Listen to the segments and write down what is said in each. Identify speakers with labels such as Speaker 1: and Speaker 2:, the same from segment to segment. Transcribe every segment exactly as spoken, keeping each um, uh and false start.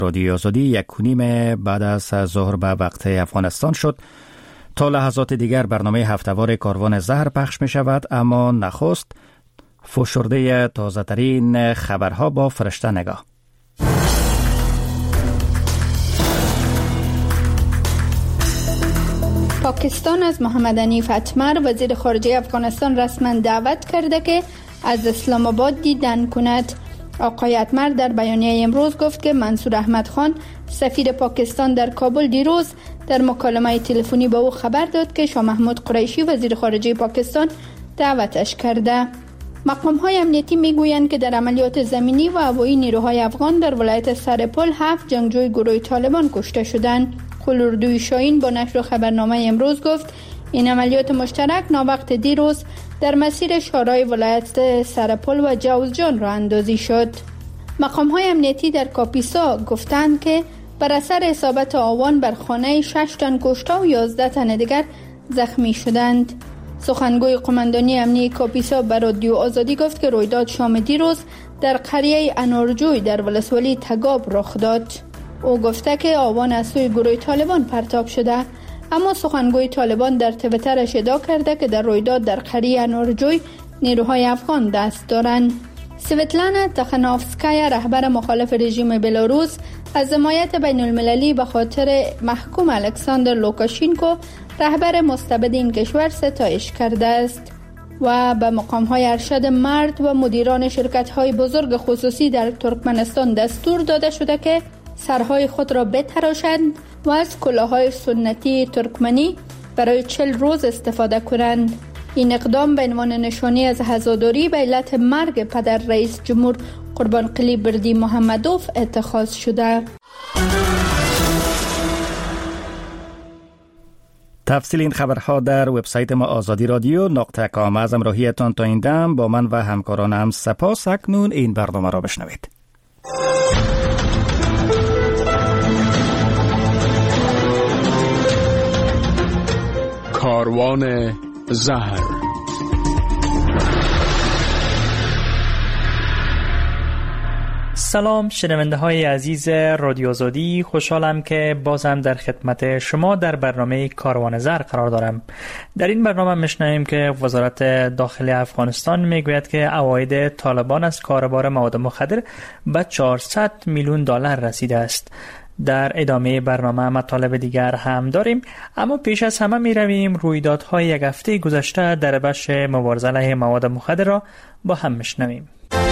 Speaker 1: رادیو آزادی یک و نیم بعد از ظهر به وقت افغانستان شد. تا لحظات دیگر برنامه هفته‌وار کاروان زهر پخش می شود، اما نخست فشرده تازه ترین خبرها با فرشته نگاه.
Speaker 2: پاکستان از محمد حنیف اتمر وزیر خارجه افغانستان رسما دعوت کرده که از اسلام آباد دیدن کند. آقای اتمر در بیانیه امروز گفت که منصور احمد خان سفیر پاکستان در کابل دیروز در مکالمه تلفنی با او خبر داد که شاه محمود قریشی وزیر خارجه پاکستان دعوتش کرده. مقام‌های امنیتی میگویند که در عملیات زمینی و هوایی نیروهای افغان در ولایت سرپل هفت جنگجوی گروه طالبان کشته شدند. قلوردوی شاهین با نشر خبرنامه امروز گفت این عملیات مشترک ناوقت دیروز در مسیر شورای ولایت سرپل و جوزجان راه اندازی شد. مقام‌های امنیتی در کاپیسا گفتند که بر اثر اصابت آوان بر خانه شش تن کشته و یازده تن دیگر زخمی شدند. سخنگوی قماندانی امنیتی کاپیسا به رادیو آزادی گفت که رویداد شام دیروز در قریه انارجوی در ولسوالی تگاب رخ داد. او گفته که آوان از سوی گروه طالبان پرتاب شده، اما سخنگوی طالبان در توییترش ادعا کرده که در رویداد در قریه انارجوی نیروهای افغان دست دارند. سویتلانا تخانوفسکایا رهبر مخالف رژیم بلاروس از حمایت بین المللی به خاطر محکوم الکساندر لوکاشینکو رهبر مستبد این کشور ستایش کرده است و به مقام‌های ارشد مرد و مدیران شرکت‌های بزرگ خصوصی در ترکمنستان دستور داده شده که سرهای خود را بتراشند و از کلاه‌های سنتی ترکمنی برای چل روز استفاده کنند. این اقدام به عنوان نشانی از عزاداری به علت مرگ پدر رئیس جمهور قربانقلی بردی محمدوف اتخاذ شده.
Speaker 1: تفصیل این خبرها در وبسایت ما آزادی رادیو نقطه کام. از همراهیتان تا این دم با من و همکارانم سپاس. اکنون این برنامه را بشنوید.
Speaker 3: کاروان زهر.
Speaker 4: سلام شنونده های عزیز رادیو آزادی، خوشحالم که بازم در خدمت شما در برنامه کاروان زهر قرار دارم. در این برنامه میشنویم که وزارت داخلی افغانستان میگوید که عواید طالبان از کاروبار مواد مخدر به چهارصد میلیون دلار رسیده است. در ادامه برنامه مطالب دیگر هم داریم، اما پیش از همه می رویم رویدادهای یک هفته گذشته در بخش مبارزه علیه مواد مخدر را با هم میشنویم.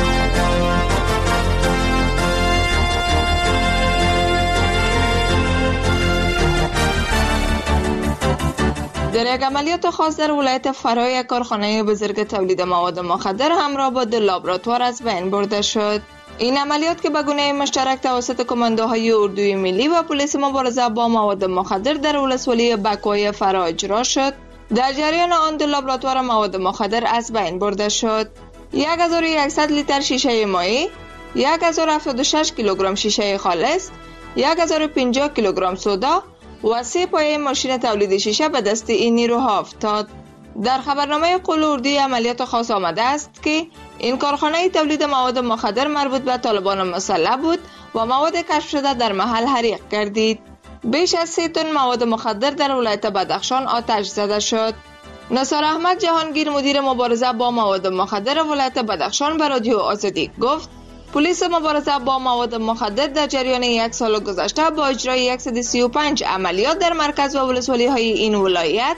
Speaker 5: در یک عملیات خاص در ولایت فرای یک کارخانه بزرگ تولید مواد مخدر همراه با دو لابراتوار از بین برده شد. این عملیات که به گونه مشترک توسط کماندوهای اردوی ملی و پلیس مبارزه با مواد مخدر در ولسوالی بکوی فرا اجرا شد، در جریان آن دو لابراتوار مواد مخدر از بین برده شد. هزار و صد لیتر شیشه مایع، هزار و هفتاد و شش کیلوگرم شیشه خالص، هزار و پنجاه کیلوگرم سودا و سه پایه ماشین تولید شیشه به دست این نیروها افتاد. در خبرنامه قلوردی عملیات خاص آمده است که این کارخانه تولید مواد مخدر مربوط به طالبان مسلح بود و مواد کشف شده در محل حریق گردید. بیش از سه تن مواد مخدر در ولایت بدخشان آتش زده شد. نصار احمد جهانگیر مدیر مبارزه با مواد مخدر ولایت بدخشان به رادیو آزادی گفت پلیس مبارزه با مواد مخدر در جریان یک سال گذشته با اجرای صد و سی و پنج عملیات در مرکز و ولسوالی های این ولایت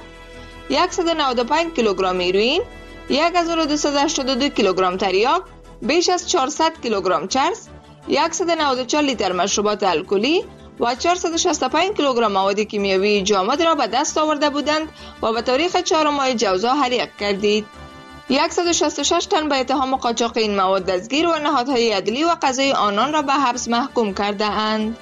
Speaker 5: صد و نود و پنج کیلوگرم هیروئین، هزار و دویست و هشتاد و دو کیلوگرم تریاک، بیش از چهارصد کیلوگرم چرس، صد و نود و چهار لیتر مشروبات الکلی و چهارصد و شصت و پنج کیلوگرم مواد کیمیایی جامد را به دست آورده بودند و به تاریخ چهارم ماه جوزا حریق گردید. صد و شصت و شش تن به اتهام قاچاق این مواد دستگیر و نهادهای عدلی و قضایی آنان را به حبس محکوم کرده اند.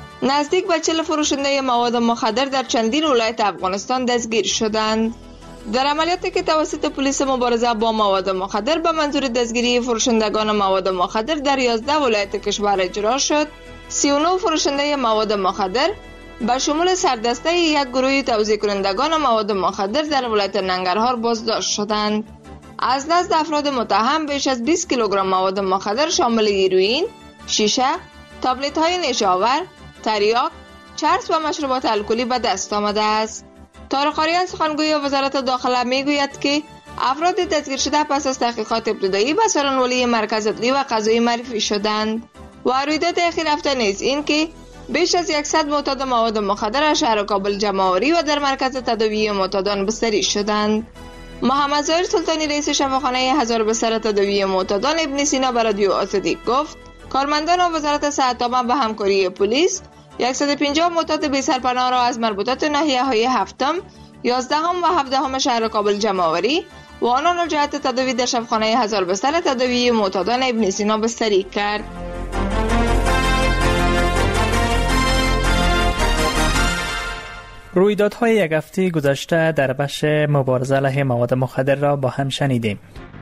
Speaker 5: نزدیک به چهل فروشنده مواد مخدر در چندین ولایت افغانستان دستگیر شدند. در عملیاتی که توسط پلیس مبارزه با مواد مخدر به منظور دستگیری فروشندگان مواد مخدر در یازده ولایت کشور اجرا شد، سی و نه فروشنده مواد مخدر به شمول سردسته یک گروه توزیع کنندگان مواد مخدر در ولایت ننگرهار بازداشت شدند. از نزد افراد متهم بیش از بیست کیلوگرم مواد مخدر شامل هیروئین، شیشه، تابلت های نشاور، تریاک، چرس و مشروبات الکلی به دست آمده است. طارق آریان سخنگوی وزارت داخله میگوید که افراد دستگیر شده پس از تحقیقات ابتدایی به سرانولی مرکز عدلی و قضایی معرفی شدند. و رویداد اخیر هفته نیز این که بیش از صد معتاد مواد مخدر از شهر کابل جمع آوری و در مرکز تداوی معتادان بستری شدند. محمد ظاهر سلطانی رئیس شفاخانه هزار بستر تداوی معتادان ابن سینا به رادیو آزادی گفت کارمندان وزارت صحت به همکاری پلیس صد و پنجاه معتاد بی سرپناه را از مربوطات ناحیه‌های هفتم، یازدهم و هفدهم شهر کابل جمع آوری و آنان را جهت تداوی در شفاخانه هزار بستر تداوی معتادان ابن سینا بستری کرد.
Speaker 4: رویدادهای یک هفته گذشته در بخش مبارزه علیه مواد مخدر را با هم شنیدیم.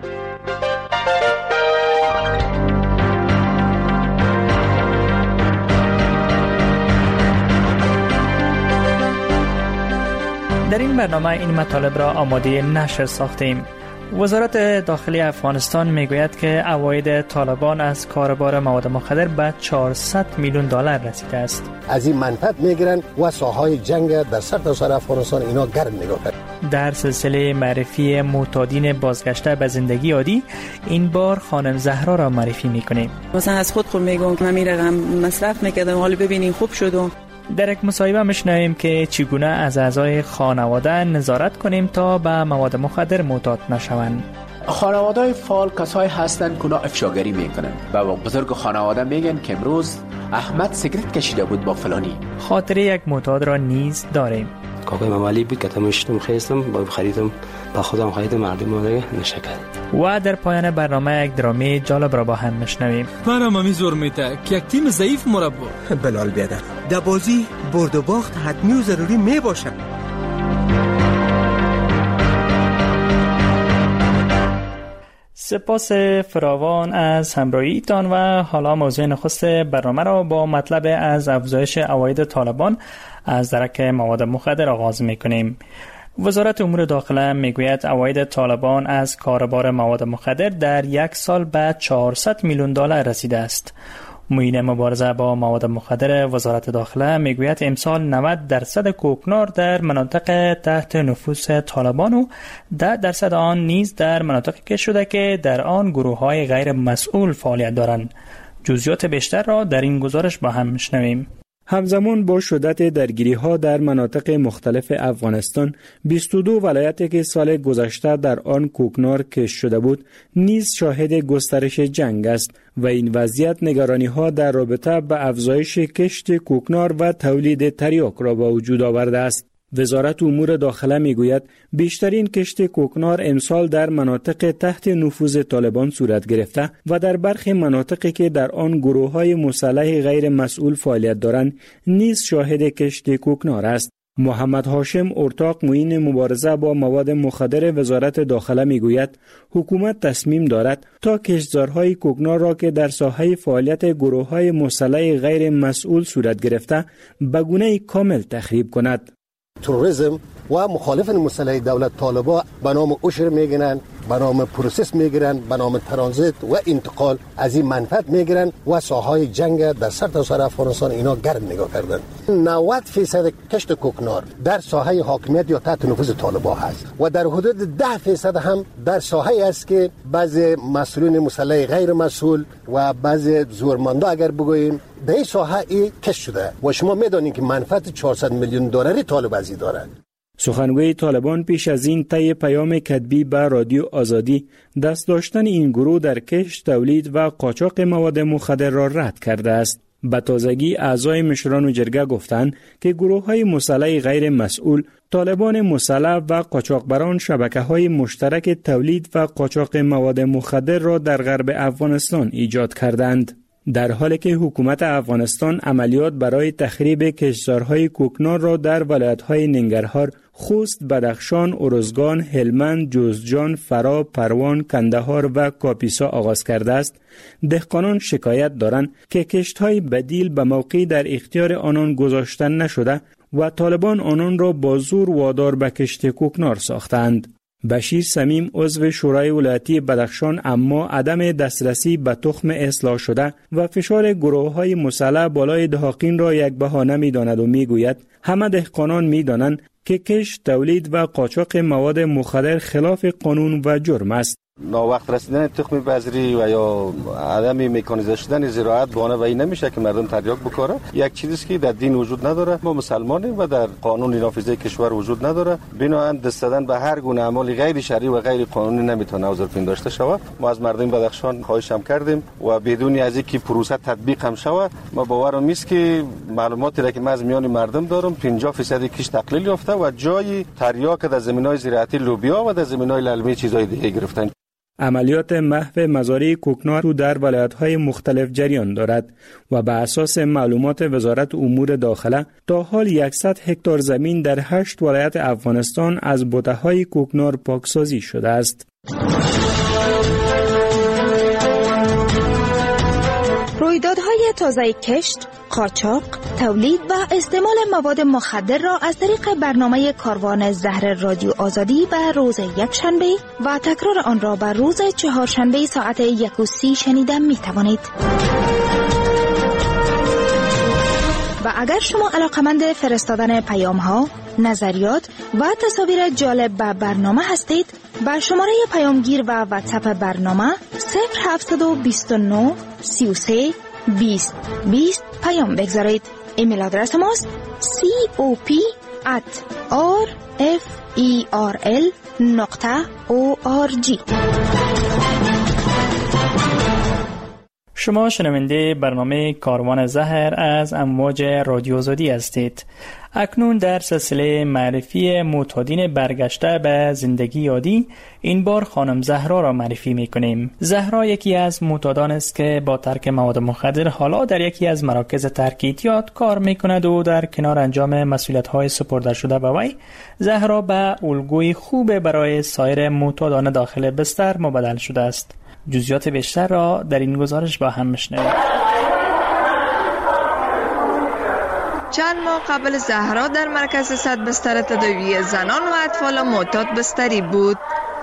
Speaker 4: در این برنامه این مطالب را آماده نشر ساختیم. وزارت داخلی افغانستان میگوید که عواید طالبان از کاروبار مواد مخدر به چهارصد میلیون دلار رسیده است.
Speaker 6: از این منفعت میگیرن و ساحای جنگ در سرتاسر افغانستان اینا گرم نگاه کرد.
Speaker 4: در سلسله معرفی معتادین بازگشته به زندگی عادی این بار خانم زهرا را معرفی میکنیم.
Speaker 7: مثلا از خود خود میگم که من این رقم مصرف میکردم، حالا ببینین خوب شدم.
Speaker 4: در یک مصاحبه میشنویم که چگونه از اعضای خانواده نظارت کنیم تا به مواد مخدر معتاد نشوند.
Speaker 3: خانواده فعال کسایی هستند که اونا افشاگری میکنن و بزرگ خانواده میگن که امروز احمد سیگرت کشیده بود با فلانی.
Speaker 4: خاطره یک معتاد را نیز داریم.
Speaker 8: کاکای ممالی بود که تمشتم خیستم با خریدم با خودم خریدم مردم ماده نشکل.
Speaker 4: و در پایان برنامه یک درامی جالب را با هم میشنویم.
Speaker 9: برام می زور میته که یک تیم ضعیف مربا
Speaker 10: بلال بیادر در بازی برد و باخت حتمی و ضروری می باشه.
Speaker 4: سپاس فراوان از همراهیتان و حالا موضوع نخست برنامه را با مطلب از افزایش عواید طالبان از درک مواد مخدر آغاز می‌کنیم. وزارت امور داخله میگوید عواید طالبان از کاروبار مواد مخدر در یک سال به چهارصد میلیون دلار رسیده است. معین مبارزه با مواد مخدر وزارت داخله میگوید امسال نود درصد کوکنار در مناطق تحت نفوذ طالبان و ده درصد آن نیز در مناطقی که شده که در آن گروه‌های غیر مسئول فعالیت دارند. جزئیات بیشتر را در این گزارش با هم میشنویم.
Speaker 11: همزمان با شدت درگیری‌ها در مناطق مختلف افغانستان، بیست و دو ولایتی که سال گذشته در آن کوکنار کشف شده بود، نیز شاهد گسترش جنگ است و این وضعیت نگرانی‌ها در رابطه به افزایش کشت کوکنار و تولید تریاک را به وجود آورده است. وزارت امور داخله میگوید بیشترین کشت کوکنار امسال در مناطق تحت نفوذ طالبان صورت گرفته و در برخی مناطقی که در آن گروه‌های مسلح غیر مسئول فعالیت دارند نیز شاهد کشت کوکنار است. محمد هاشم ارتاق معین مبارزه با مواد مخدر وزارت داخله میگوید حکومت تصمیم دارد تا کشتزارهای کوکنار را که در ساحه فعالیت گروه‌های مسلح غیر مسئول صورت گرفته به گونه کامل تخریب کند.
Speaker 6: تروریسم و مخالفان مسلح دولت طالبا به نام عشر میگیرن، به نام پروسس میگیرن، به نام ترانزیت و انتقال از این منفعت میگیرن و ساحای جنگ در سرتاسر افغانستان اینا گرم نگاه کردن. نود درصد کشت کوکنار در ساحه حاکمیت یا تحت نفوذ طالبا هست و در حدود ده درصد هم در ساحه است که بعضی مسئولین مسلح غیر مسئول و بعضی زورمندا اگر بگوییم در این ساحه ای کشف شده و شما میدونید که منفعت چهارصد میلیون دلاری طالب ازی دارند.
Speaker 11: سخنگوی طالبان پیش از این طی پیام کتبی به رادیو آزادی دست داشتن این گروه در کشت، تولید و قاچاق مواد مخدر را رد کرده است. به تازگی اعضای مشران و جرگه گفتند که گروه‌های مسلح غیر مسئول، طالبان مسلح و قاچاقبران شبکه‌های مشترک تولید و قاچاق مواد مخدر را در غرب افغانستان ایجاد کردند. در حالی که حکومت افغانستان عملیات برای تخریب کشتزارهای کوکنار را در ولایت‌های ننگرهار، خوست، بدخشان، ارزگان، هلمند، جوزجان، فرا، پروان، کندهار و کاپیسا آغاز کرده است، دهقانان شکایت دارند که کشت‌های بدیل به موقع در اختیار آنان گذاشته نشده و طالبان آنان را با زور وادار به کشت کوکنار ساختند. بشیر سمیم عضو شورای ولایتی بدخشان اما عدم دسترسی به تخم اصلاح شده و فشار گروه‌های مسلح بالای دهاقین را یک بهانه می‌داند و می‌گوید همه دهقانان می‌دانند که کشت، تولید و قاچاق مواد مخدر خلاف قانون و جرم است.
Speaker 12: ناوقت رسیدن تخم بذری و یا عدم مکانیزه شدن زراعت بهانه وی نمیشه که مردم تریاک بکاره. یک چیزی که در دین وجود نداره، ما مسلمانیم و در قانون نافذه کشور وجود نداره. بنابراین دست دادن به هر گونه اعمال غیر شرعی و غیر قانونی نمیتونه عذرپین داشته شود. ما از مردم بدخشان خواهش هم کردیم و بدون از اینکه پروسه تطبیق هم شود، ما باورم نیست که معلوماتی را که ما از میان مردم دارم پنجاه درصد کش تقلیل یافته و جای تریاک در زمینهای زراعتی لوبیا و در زمینهای للمی چیزای دیگه گرفتن.
Speaker 11: عملیات محو مزارع کوکنار در ولایت‌های مختلف جریان دارد و به اساس معلومات وزارت امور داخله تا حال صد هکتار زمین در هشت ولایت افغانستان از بوته‌های کوکنار پاکسازی شده است.
Speaker 13: رویدادهای تازه کشت، قاچاق، تولید و استعمال مواد مخدر را از طریق برنامه کاروان زهر رادیو آزادی به روز یکشنبه و تکرار آن را به روز چهارشنبه ساعت یک و سی شنیده می توانید. و اگر شما علاقمند فرستادن پیام ها، نظریات و تصاویر جالب به برنامه هستید، با شماره پیامگیر و واتساپ برنامه صفر هفت دو نه سی و سه بیست بیست پیام بگذارید. ایمیل آدرس ماست cop at rferl نقطه org.
Speaker 4: شما شنونده برنامه کاروان زهر از امواج رادیو آزادی هستید. اکنون در سلسله معرفی معتادین برگشته به زندگی یادی این بار خانم زهرا را معرفی می‌کنیم. زهرا یکی از معتادان است که با ترک مواد مخدر حالا در یکی از مراکز ترک اعتیاد کار می‌کند و در کنار انجام مسئولیت‌های سپرده شده به وی، زهرا به الگوی خوب برای سایر معتادان داخل بستر مبدل شده است. جزئیات بیشتر را در این گزارش با هم می‌شنویم.
Speaker 5: چند ماه قبل زهرا در مرکز صد بستر تداوی زنان و اطفال معتاد بستری بود،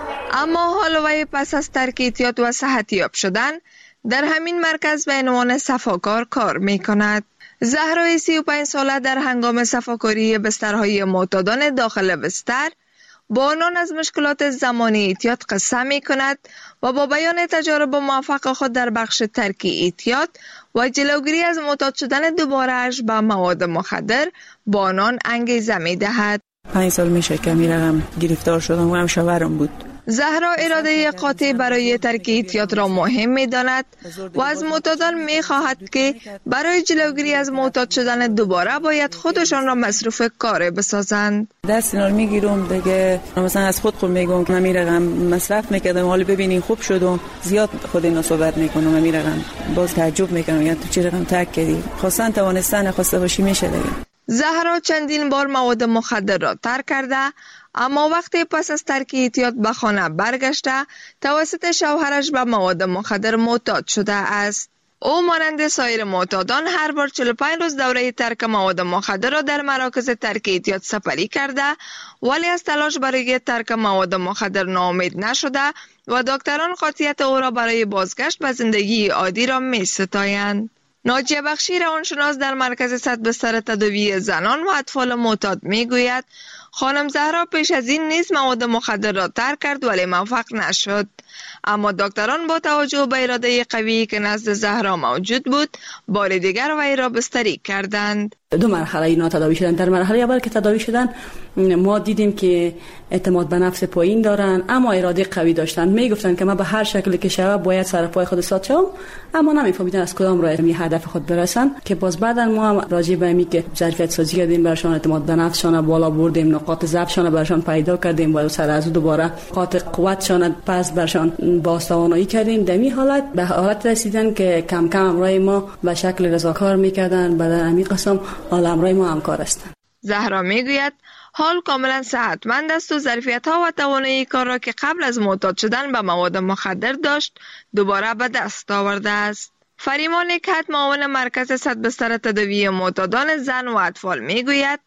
Speaker 5: اما حال وی پس از ترک اعتیاد و صحتیاب شدن در همین مرکز به عنوان صفاکار کار می کند. زهرا سی و پنج ساله در هنگام صفاکاری بسترهای معتادان داخل بستر با آنان از مشکلات زمانی اعتیاد قصه می کند و با بیان تجارب موفق خود در بخش ترک اعتیاد و جلوگیری از معتاد شدن دوباره‌اش به مواد مخدر با آنان انگیزه می دهد.
Speaker 7: پنج سال میشه که میرم گرفتار شدم و هم شوهرم بود.
Speaker 5: زهرا اراده قاطع برای ترک اعتیاد را مهم می داند و از معتادان می خواهد که برای جلوگیری از معتاد شدن دوباره باید خودشان را مصروف کار بسازند.
Speaker 7: دست اینا رو میگیرم دیگه، مثلا از خود خود میگم که من میرم مصرف میکردم، حالا ببینین خوب شدم، زیاد خود اینا صحبت میکنم، من میرم باز تعجب میکنم میگن تو چی رقم ترک کردی، خواستن توانستن خواسته باشی میشه دیگه.
Speaker 5: زهرا چندین بار مواد مخدر را ترک کرده، اما وقتی پس از ترک اعتیاد به خانه برگشته توسط شوهرش به مواد مخدر معتاد شده است. او مانند سایر معتادان هر بار چهل و پنج روز دوره ترک مواد مخدر را در مراکز ترک اعتیاد سپری کرده، ولی از تلاش برای ترک مواد مخدر ناامید نشده و دکتران قاطعیت او را برای بازگشت به زندگی عادی را می ستایند. ناجیه بخشی روانشناس در مرکز صد بستر تداوی زنان و اطفال معتاد می گوید خانم زهرا پیش از این نیز مواد مخدر را ترک کرد ولی موفق نشد، اما دکتران با توجه به اراده قوی که نزد زهرا موجود بود بار دیگر وی را بستری کردند.
Speaker 14: دو مرحله اینا تداوی شدن. در مرحله اول که تداوی شدن ما دیدیم که اعتماد به نفس پایین دارن اما اراده قوی داشتن، میگفتن که ما به هر شکلی که شوه باید سر پای خود ساد شوم، اما نمیفهمیدن از کدام راه می هدف خود برسن. که باز بعدن ما هم راجع به اینکه که ظرفیت سازی کردیم، برشان اعتماد به نفسشان بالا بردیم، نقاط ضعفشان برشان پیدا کردیم و سر از دوباره نقاط قوتشان پس برشان باستوانایی کردیم. در این حالت به حالت رسیدن که کم کم امرای ما به شکل رضاکار میکردن، بعد همین قسم حال امرای ما همکار هستند.
Speaker 5: زهرا میگوید حال کاملا صحتمند است و ظرفیت ها و توانایی کار را که قبل از معتاد شدن به مواد مخدر داشت دوباره به دست آورده است. فریمان کت معاون مرکز صد بستر تداوی معتادان زن و اطفال میگوید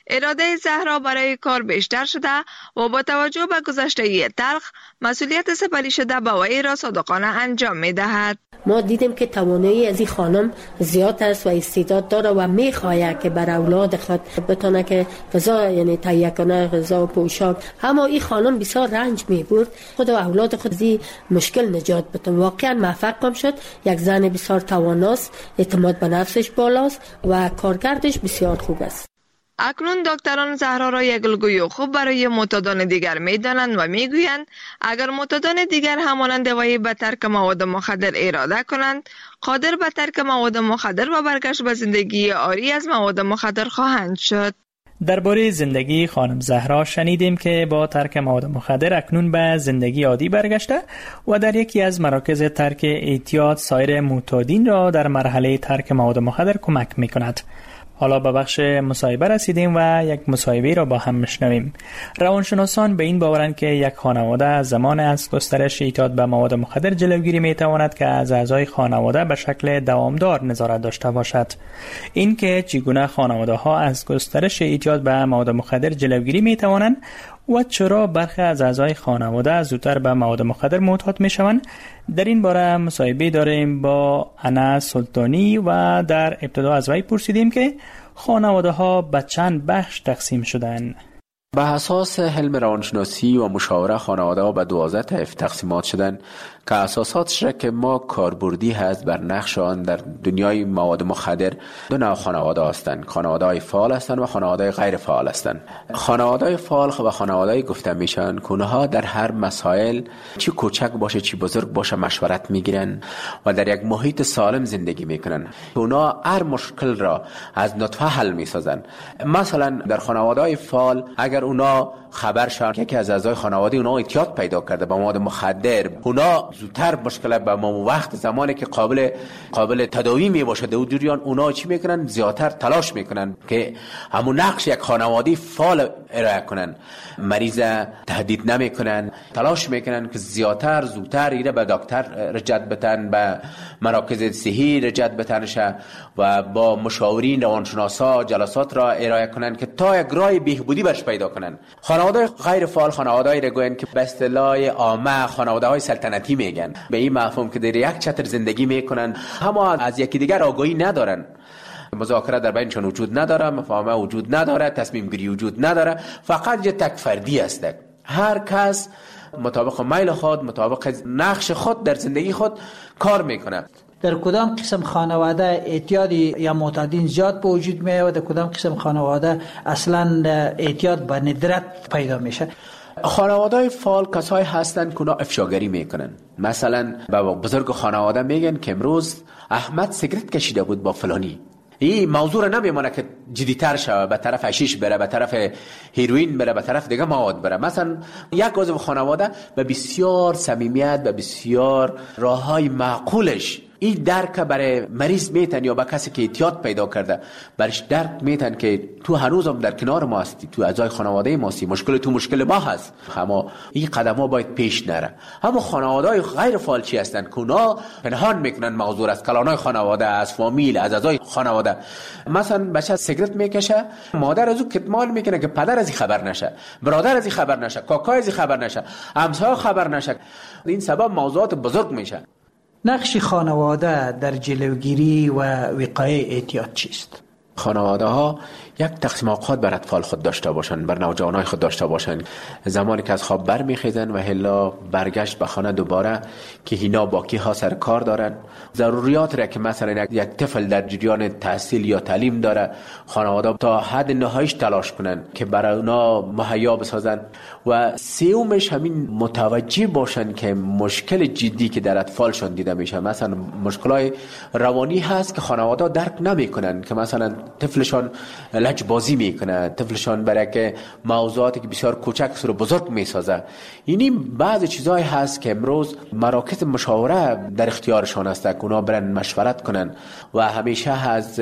Speaker 5: اراده زهرا برای کار بیشتر شده و با توجه به گذشته تلخ مسئولیت سپری شده به وی را صادقانه انجام می دهد.
Speaker 15: ما دیدیم که توانایی از این خانم زیاد است و استعداد داره و میخواهد که بر اولاد خود بتونه که غذا یعنی تهیه کنه، غذا و پوشاک. اما این خانم بسیار رنج میبرد، خود و اولاد خود از این مشکل نجات بتونه. واقعا موفق شد. یک زن بسیار تواناست، اعتماد به نفسش بالاست و کارکردش بسیار خوب است.
Speaker 5: اکنون دکتران زهرا را یک الگوی خوب برای معتادان دیگر میدانند و میگویند اگر معتادان دیگر همانند وی به ترک مواد مخدر اراده کنند، قادر به ترک مواد مخدر و برگشت به زندگی عاری از مواد مخدر خواهند شد.
Speaker 4: درباره زندگی خانم زهرا شنیدیم که با ترک مواد مخدر اکنون به زندگی عادی برگشته و در یکی از مراکز ترک اعتیاد سایر معتادین را در مرحله ترک مواد مخدر کمک میکند. حالا به بخش مصاحبه رسیدیم و یک مصاحبه را با هم میشنویم. روانشناسان به این باورند که یک خانواده از زمان از گسترش اعتیاد به مواد مخدر جلوگیری میتواند که از اعضای خانواده به شکل دوامدار نظارت داشته باشد. این که چگونه خانواده ها از گسترش اعتیاد به مواد مخدر جلوگیری میتوانند و چرا برخی از اعضای خانواده زودتر به مواد مخدر معتاد میشوند، در این باره مصاحبه داریم با انا سلطانی و در ابتدا از وی پرسیدیم که خانواده ها به چند بخش تقسیم شدند.
Speaker 3: به اساس علم روانشناسی و مشاوره خانواده ها به دوازده طیف تقسیمات شدن که اساساتش را که ما کاربردی هست بر نقش آن در دنیای مواد مخدر دو نوع خانواده هستند. خانواده های فعال هستند و خانواده غیر فعال هستند. خانواده های فعال و خانواده های گفته میشن که اونها در هر مسائل چی کوچک باشه چی بزرگ باشه مشورت میگیرن و در یک محیط سالم زندگی میکنن. اونها هر مشکل را از نطفه حل میسازن. مثلا در خانواده های فعال اگر اونا خبر شدن که یکی از اعضای خانواده اونا اعتیاد پیدا کرده به مواد مخدر، اونا زودتر مشکل به ما وقت زمانی که قابل قابل تداوی می باشه در جریان اونا چی میکنن؟ زیادتر تلاش میکنن که همون نقش یک خانواده فعال ارائه کنن. مریض تهدید نمیکنن، تلاش میکنن که زیادتر زودتر ایره به دکتر رجعت بتن، به مراکز صحی رجعت بتنشه و با مشاورین روانشناسا جلسات را ارائه کنن که تا یک راه بهبودی برش پیدا کنن. خانواده غیر فعال خانواده‌ای را گوین که به اصطلاح عامه خانواده‌های سلطنتی میگن، به این مفهوم که در یک چتر زندگی میکنن، اما از یکی دیگر آگاهی ندارن. مذاکره در بینشان وجود نداره، مفاهمه وجود نداره، تصمیم گیری وجود نداره، فقط یه تک فردی است. هر کس مطابق میل خود، مطابق نقش خود در زندگی خود کار میکنه.
Speaker 16: در کدام قسم خانواده اعتیادی یا معتادین زیاد به وجود میاد و در کدام قسم خانواده اصلا اعتیاد به ندرت پیدا میشه؟
Speaker 3: خانواده‌های فعال کسایی هستند که اونا افشاگری میکنن. مثلا به بزرگ خانواده میگن که امروز احمد سیگرت کشیده بود با فلانی. این موضوع را نمیمونه که جدی‌تر شود، به طرف حشیش بره، به طرف هیروئین بره، به طرف دیگه مواد بره. مثلا یک عضو خانواده به بسیار صمیمیت، به بسیار راههای معقولش این درک برای مریض میتن یا با کسی که اعتیاد پیدا کرده برش درک میتن که تو هنوزم در کنار ما هستی، تو اعضای خانواده ما هستی، مشکل تو مشکل ما هست، اما این قدم ها باید پیش نره. اما خانواده های غیر فعال چی هستن که اونا پنهان میکنن موضوع از کلانای خانواده، از فامیل، از اعضای خانواده. مثلا بچه سیگرت میکشه، مادر از او کتمان میکنه که پدر از این خبر نشه، برادر از این خبر نشه، کاکای از این خبر نشه، همسایه خبر نشه. این سبب موضوعات بزرگ میشه.
Speaker 16: نقش خانواده در جلوگیری و وقایع اعتیاد چیست؟
Speaker 3: خانواده ها یک تقسیم اوقات بر اطفال خود داشته باشند، بر نوجوانای خود داشته باشند. زمانی که از خواب برمیخیزن و هلا برگشت به خانه دوباره که اینا باقی ها سر کار دارن، ضروریات را که مثلا یک طفل در جریان تحصیل یا تعلیم داره، خانواده تا حد نهاییش تلاش کنن که برای اونا مهیا بسازن. و سومش همین متوجه باشن که مشکل جدی که در اطفالشون دیده میشه، مثلا مشکلای روانی هست که خانواده درک نمیکنن، که مثلا طفلشون لج بازی میکنه، طفلشان برای که موضوعاتی که بسیار کوچک سر بزرگ میسازه. اینی بعضی چیزایی هست که امروز مراکز مشاوره در اختیارشان هست که اونا برن مشورت کنن و همیشه از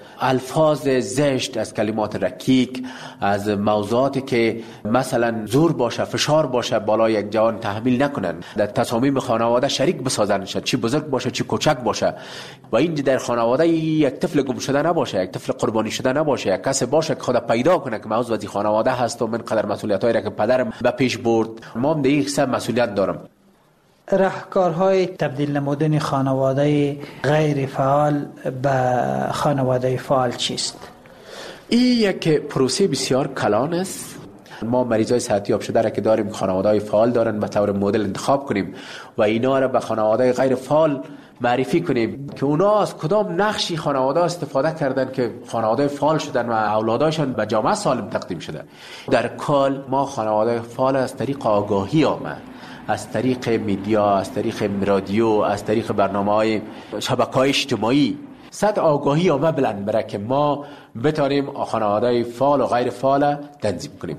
Speaker 3: الفاظ زشت، از کلمات رکیک، از موضوعاتی که مثلا زور باشه، فشار باشه بالای یک جوان تحمیل نکنن، در تصامیم خانواده شریک بسازن، چی بزرگ باشه چی کوچک باشه. و این در خانواده یک طفل گم شده نباشه، یک طفل قربانی شده نباشه، یک کس باشه که خود پیدا کنه که من عضو از خانواده هست و من قدر مسئولیتایی را که پدرم به پیش برد ما هم در این قسم مسئولیت دارم.
Speaker 16: راهکارهای تبدیل نمودن خانواده غیر فعال به خانواده فعال چیست؟
Speaker 3: این یک پروسه بسیار کلان است. ما مریضای صحت یاب شده را که داریم خانواده‌های فعال دارن به طور مدل انتخاب کنیم و اینا را به خانواده غیر فعال معرفی کنیم که اونا از کدام نقشی خانواده استفاده کردن که خانواده فعال شدن و اولاداشون به جامعه سالم تقدیم شده. در کال ما خانواده فعال از طریق آگاهی آمد، از طریق میدیا، از طریق رادیو، از طریق برنامه‌های شبکه‌های اجتماعی صد آگاهی آمه بلند بره که ما بتانیم خانواده فعال و غیر فعال تنظیم کنیم.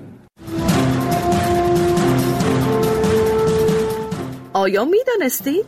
Speaker 17: آیا می دانستید؟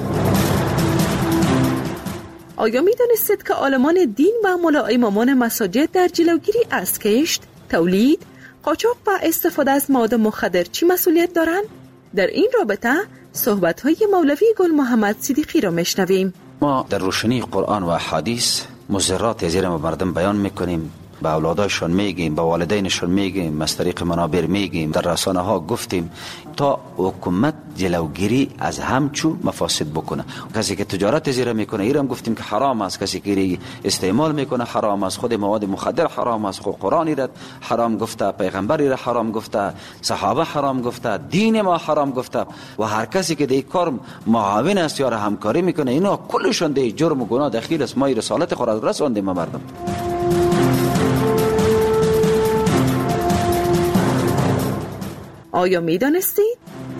Speaker 17: آیا می دانستید که عالمان دین و ملاهای امامان مساجد در جلوگیری از کشت، تولید، قاچاق و استفاده از مواد مخدر چی مسئولیت دارند؟ در این رابطه صحبت‌های مولوی گل محمد صدیقی را میشنویم.
Speaker 18: ما در روشنی قرآن و حدیث مضرات زیر ما مردم بیان میکنیم، به اولاداشون میگیم، به والدینشون میگیم، از طریق منابر میگیم، در رسانه ها گفتیم تا حکومت جلوگیری از همچو مفاسد بکنه. کسی که تجارت زیر میکنه ایرم گفتیم که حرام است، کسی که استعمال میکنه حرام است، خود مواد مخدر حرام است، خود قرآنی را حرام گفته، پیغمبری را حرام گفته، صحابه حرام گفته، دین ما حرام گفته و هر کسی که در این کار معاون است یا همکاری میکنه اینا کلشون در جرم و گناه داخل است. ما رسالت خود را رساندیم مردم.
Speaker 17: آیا می دانستید؟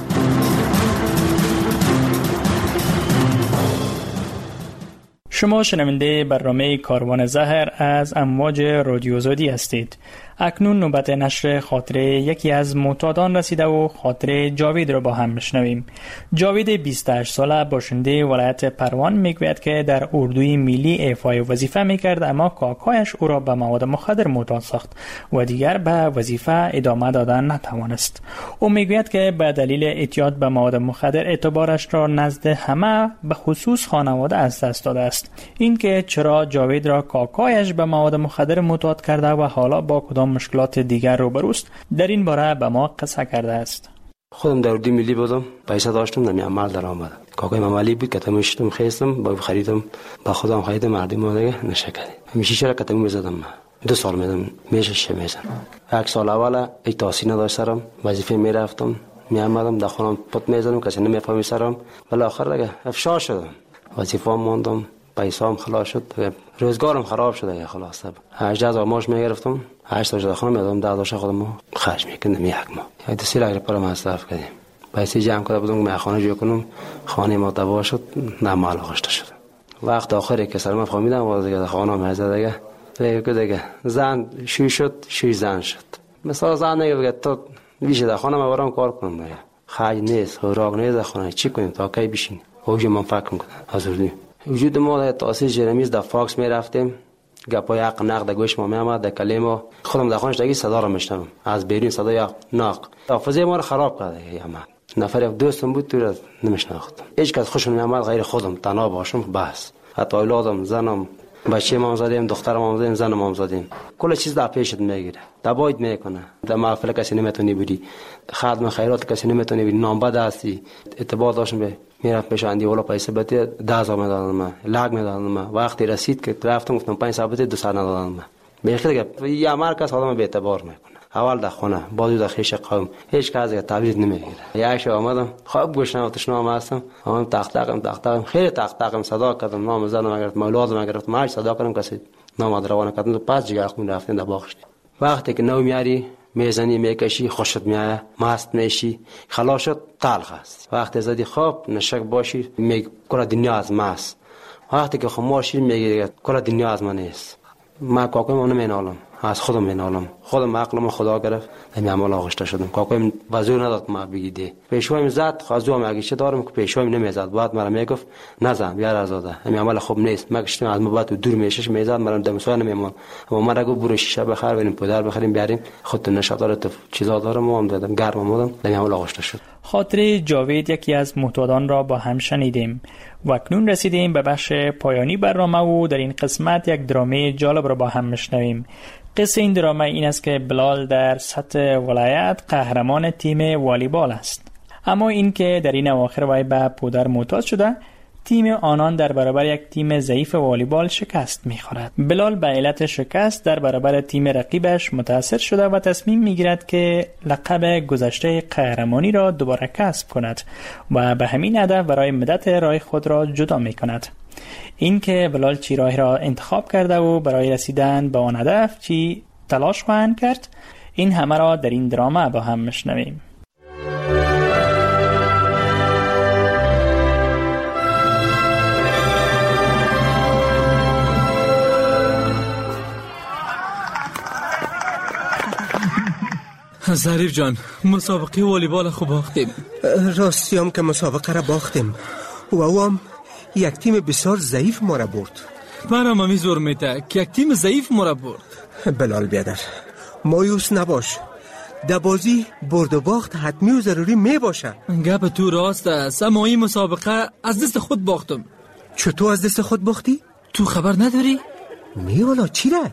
Speaker 4: شما شنونده برنامه کاروان زهر از امواج رادیو آزادی هستید. اکنون نوبت نشر خاطره یکی از معتادان رسیده و خاطره جاوید را با هم میشنویم. جاوید بیست و هشت ساله باشنده ولایت پروان میگوید که در اردوی ملی ایفای وظیفه میکرد اما کاکایش او را به مواد مخدر معتاد ساخت و دیگر به وظیفه ادامه دادن نتوانست. او میگوید که به دلیل اعتیاد به مواد مخدر اعتبارش را نزد همه به خصوص خانواده از دست داده است. این که چرا جاوید را کاکایش به مواد مخدر معتاد کرده و حالا با کدام مشکلات دیگر روبروست در این باره به ما قصه کرده است.
Speaker 8: خودم در اردوی ملی بودم، پیسه داشتم، نمی عمل در آمدم. کاکای ممالی بود، کتم شدم خواستم، با خریدم، با خودم خریدم، مردم دیگه نشه کردم. همیشه چرا کتم میزدم. دو سال میدم، میشه شه میزدم. یک سال اول یک تاسی نداشت سرم، وظیفه میرفتم، می عملم در خونم پت میزدم، کسی نمیفهمی سرم. ولی آخر دیگه افشار شدم. وظیفه ماندم. پیسام خلاص شد، روزگارم خراب شد دیگه. خلاص هجده هزار ماش میگرفتم، هشت هزار خانم میدادم، ده هزار خودم خرج میکردم یک ماه. یک دو سه لیر پر مصرف کردیم. پیسه جمع کرده بودم که خانه جور کنم، خانه ما تباه شد، نمال گشته شد. وقت آخری که سرم فهمیدم واز دیگه خانه میزد دیگه. دیگه دیگه زن شوی شد، شوی زن شد. مثلا زن میگه بگه تو ویژه در خانه ما برام کار کنم دیگه. خرج نیست، خوراک نیست در خانه، چی کنیم تا کی بشین؟ اوج من فکر کنم حضوری وجود ما در تاسیس جرمیز در فاکس می رفتیم، گپای حق نقد گوش ما می آمد، در کلمه خودم در خانش دیگه صدا را میشنوم، از بیرون صدای ناق حافظه ما رو خراب کرده. یا من نفر دوستم بود تو را نمیشناختم، هیچ کس خوشم نمیاد غیر خودم، تنها باشم بس. حتی اولادم، زنم، بچه ما زدیم، دخترم ما زدیم، زنم ما زدیم، کل چیز در پیشت میگیره، دبایت میکنه. در محفل کسی نمیتونی بری، خدمت خیرات کسی نمیتونی بری، نام بد هستی. اعتبار داشتم به میرفت پیش اندی ولا پیسه بده ده هزار میدادن من، لاگ میدادن من. وقتی رسید که رفتم گفتم پنج صد بده دو صد ندادن من. بخیر که یه مرکز آدم به اعتبار میکنه. اول در خونه، بعد در خیش قوم، هیچ کسی تعویض نمیگیره. یک شب آمدم، خواب گوشم تشنام هستم، آمدم تختقم تختقم خیلی تختقم صدا کردم، نام زدم گرفت، مولازم گرفت، ماش صدا کردم کسی نام روانه کردم، پس جگر خون رفتن در باغش. وقتی که نو میاری میزنی میکشی، خوشت میاد، مست میشی، خلاص شد تلخ است. وقتی زدی خواب نشک باشی میگه کل دنیا از ماست. وقتی که خموشی میگه کل دنیا از من نیست. ما کاکم اون نمینالم، از خودم مینالم، خودم عقلم خدا گرفت، همین عمل آغشته شدم. کاکایم بازور نداد ما بگیده. پیشوایم زد، خواستم اگه چه دارم که پیشوایم نمیزد. بعد مرا میگفت نزن بیار آزاده. همین عمل خوب نیست. مگشتم از مبات دور میشش میزد، مرا دمسوان نمیمون. اما مرا گفت برو شیشه بخر بریم پدر بخریم بیاریم. خودت نشاط داره چیزا دارم و هم دادم گرم بودم. همین عمل آغشته شد.
Speaker 4: خاطره جاوید یکی از معتادان را با هم شنیدیم و اکنون رسیدیم به بخش پایانی برنامه و در این قسمت یک درامه جالب را با هم میشنویم. قصه این درامه این است که بلال در سطح ولایت قهرمان تیم والیبال است، اما این که در این اواخر وی به پودر معتاد شده، تیم آنان در برابر یک تیم ضعیف والیبال شکست می‌خورد. بلال به علت شکست در برابر تیم رقیبش متاثر شده و تصمیم می‌گیرد که لقب گذشته قهرمانی را دوباره کسب کند و به همین هدف برای مدت راه خود را جدا می‌کند. این که بلال چی راه را انتخاب کرده و برای رسیدن به آن هدف چی تلاش خواهند کرد، این همه را در این درامه با هم میشنویم.
Speaker 9: ظریف جان، مسابقه والیبال خوب باختیم.
Speaker 10: راستی هم که مسابقه را باختیم و او هم یک تیم بسیار ضعیف ما را برد.
Speaker 9: برام همی زور میته که یک تیم ضعیف ما را برد.
Speaker 10: بلال بیادر، مایوس نباش. در بازی برد و باخت حتمی و ضروری می باشه.
Speaker 9: گپ تو راست است، اما این مسابقه از دست خود باختم.
Speaker 10: چطور از دست خود باختی؟
Speaker 9: تو خبر نداری؟
Speaker 10: نه والا، چی را؟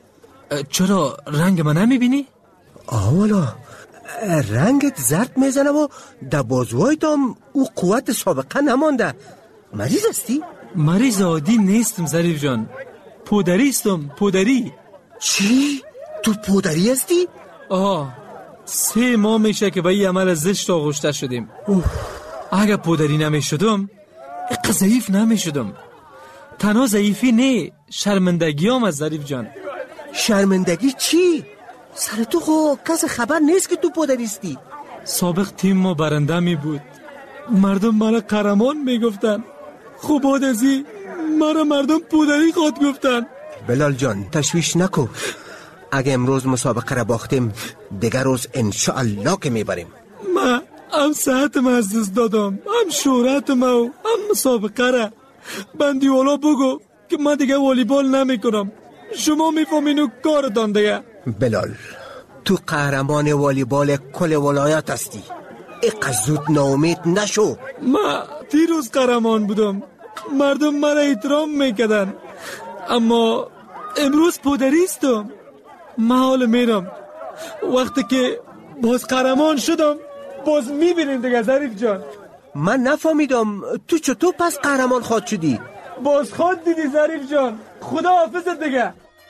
Speaker 9: چرا رنگ من نمیبینی؟
Speaker 10: آه والا، رنگت زرد میزنه و در بازوهای دام او قوت سابقه نمانده. مریض هستی؟
Speaker 9: مریض عادی نیستم ظریف جان، پودری استم. پودری.
Speaker 10: چی؟ تو پودری هستی؟
Speaker 9: آه، سه ماه میشه که به این عمل زشت آغشته شدیم. اگر پودری نمیشدم اقا ضعیف نمیشدم. تنها ضعیفی نه، شرمندگی هم از ظریف جان.
Speaker 10: شرمندگی چی؟ سر تو خو کس خبر نیست که تو پودریستی.
Speaker 9: سابق تیم ما برنده می بود، مردم مرا قهرمان می گفتن. خوب بود ازی مرا مردم پودری خود گفتن.
Speaker 10: بلال جان تشویش نکو. اگه امروز مسابقه را باختیم دیگر روز انشاءالله که میبریم.
Speaker 9: ما هم صحتم از دست دادم، هم شهرتم و هم مسابقه را. بندی والا بگو که من دیگه والیبال نمی کنم. شما میفهمینو کارتان دیگه.
Speaker 10: بلال، تو قهرمان والیبال کل ولایت هستی. اقا زود ناامید نشو.
Speaker 9: ما دیروز قهرمان بودم، مردم مرا احترام میکردن، اما امروز پودریستم. من حال میرم، وقتی که باز قهرمان شدم باز میبینیم دیگه ظریف جان.
Speaker 10: من نفهمیدم تو چطور پس قهرمان خود شدی؟
Speaker 9: باز خود دیدی ظریف جان. خدا حافظت دیگه.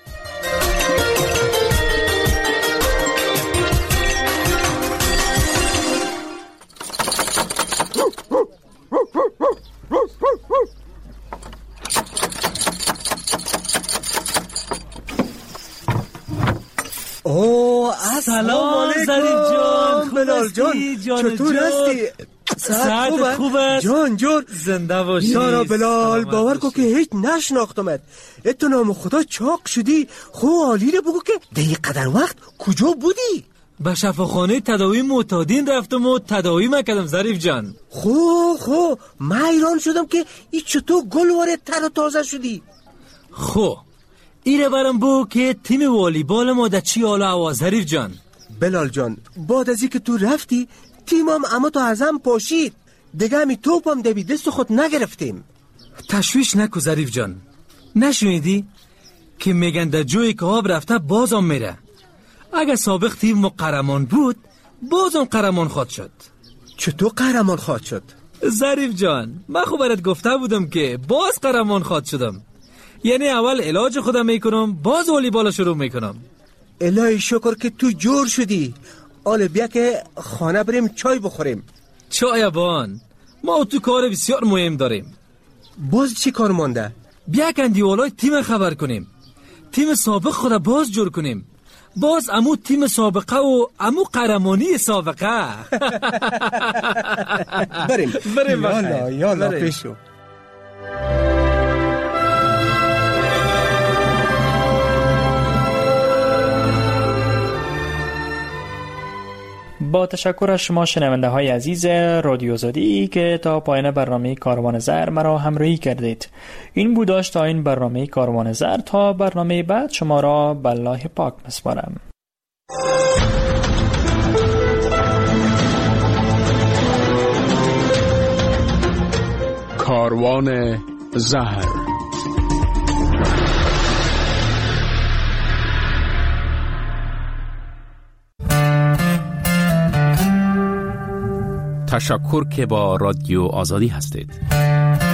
Speaker 10: اوه
Speaker 9: سلام ظریف جان.
Speaker 10: بلال جان چطور هستی؟
Speaker 9: ساعت خوبه؟ خوبه
Speaker 10: جان جان
Speaker 9: زنده باشی.
Speaker 10: یارا بلال باور کو که هیچ نشناختمت. اتو نام خدا چاق شدی. خو عالی رو بگو که دیگه قدر وقت کجا بودی؟
Speaker 9: به شفاخانه تداوی معتادین رفتم و تداوی مکردم ظریف جان.
Speaker 10: خو خو من ایران شدم که ای چطور گل وارد تر و تازه شدی.
Speaker 9: خو ایره برم بو که تیم والیبال ما در چی حال هوا ظریف جان؟
Speaker 10: بلال جان بعد از که تو رفتی تیمم اما تو ازم پاشید دیگه، همی توپم دبی دست خود نگرفتیم.
Speaker 9: تشویش نکو ظریف جان. نشنیدی که میگن در جوی که آب رفته بازم میره. اگه سابق تیم ما قهرمان بود بازم قهرمان خواهد شد.
Speaker 10: چطور قهرمان خواهد شد؟
Speaker 9: ظریف جان من خب برات گفته بودم که باز قهرمان خواهد شدم. یعنی اول علاج خودم میکنم باز والیبال شروع میکنم.
Speaker 10: الهی شکر که تو جور شدی. آله بیا که خانه بریم چای بخوریم.
Speaker 9: چای بان ما تو کار بسیار مهم داریم.
Speaker 10: باز چی کار مانده؟
Speaker 9: بیا کندی والای تیم خبر کنیم، تیم سابق خود باز جور کنیم، باز امو تیم سابقه و امو قهرمانی سابقه.
Speaker 10: بریم
Speaker 9: بریم
Speaker 10: یالا یالا پیشو.
Speaker 4: با تشکر از شما شنونده های عزیز رادیو آزادی که تا پایان برنامه کاروان زر مرا همراهی کردید. این بوداش تا این برنامه کاروان زر. تا برنامه بعد شما را به الله پاک میسپارم.
Speaker 19: کاروان زهر. تشکر که با رادیو آزادی هستید.